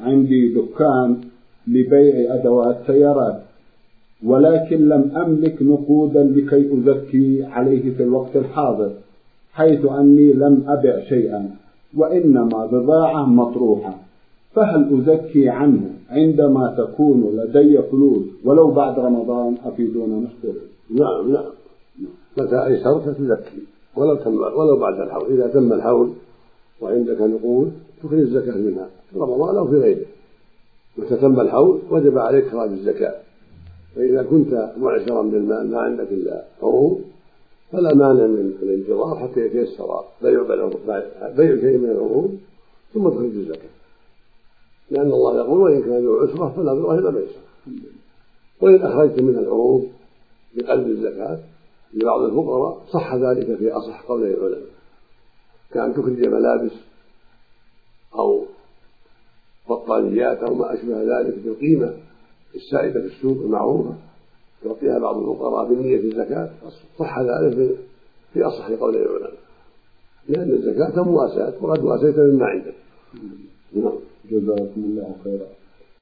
عندي دكان لبيع أدوات سيارات، ولكن لم أملك نقودا لكي أزكي عليه في الوقت الحاضر، حيث أني لم أبع شيئا وإنما بضاعة مطروحة، فهل أزكي عنه عندما تكون لدي فلوس ولو بعد رمضان؟ أفيدونا نشكر. نعم متى أيسرت تزكي ولو بعد الحول. إذا تم الحول وعندك نقود تخرج الزكاة منها في رمضان أو في غيره. متى تم الحول وجب عليك إخراج الزكاة. فإذا كنت معسرا بالمال ما عندك إلا عروض فلا مانع من الانتظار حتى يتيسر بيع شيء من العروض ثم تخرج الزكاة، لأن الله يقول وإن كان ذو عسرة فلا ضرر إلا ميسرة. وإن أخرجت من العروض بقلب الزكاة لبعض الفقراء صح ذلك في أصح قولي العلماء، كأن تخرج ملابس أو بطانيات أو ما أشبه ذلك بالقيمة السائدة في السوق المعروفة يعطيها بعض الفقراء بنية الزكاة، صح ذلك في أصح قولي العلماء، لأن الزكاة مواساة وقد واسيت مما عندك. جزاكم الله خيرا.